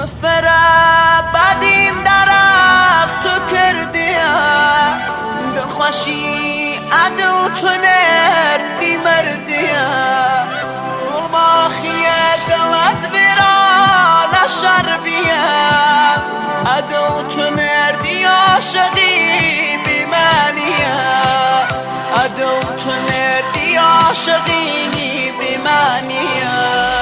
مفره بدیم درخت تو کردیم بخوشی عدو تو نردی مردیم گلماخیه دلت بیران شر بیم عدو تو نردی عاشقی بیمانیم عدو تو نردی عاشقی بیمانیم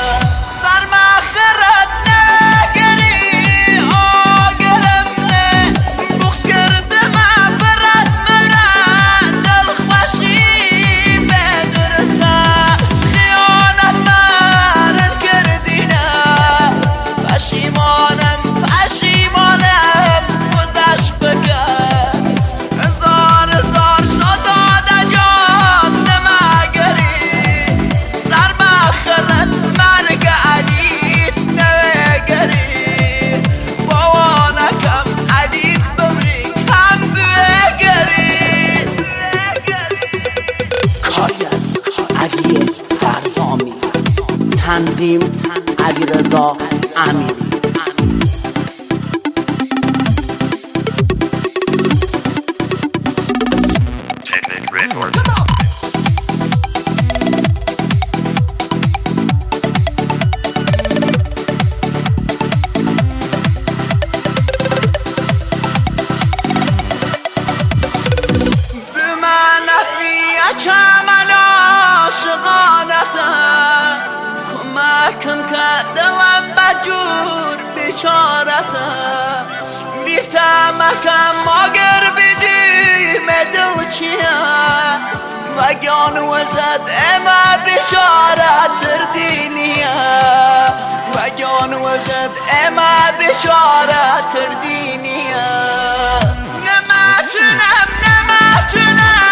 تنظیم علیرضا امیری. کم که دلم بجور بیچارته بیرتمکم ماگر بیدیم دل چیه وگان وزد اما بیچاره تردینیه وگان وزد اما بیچاره تردینیه نمتونم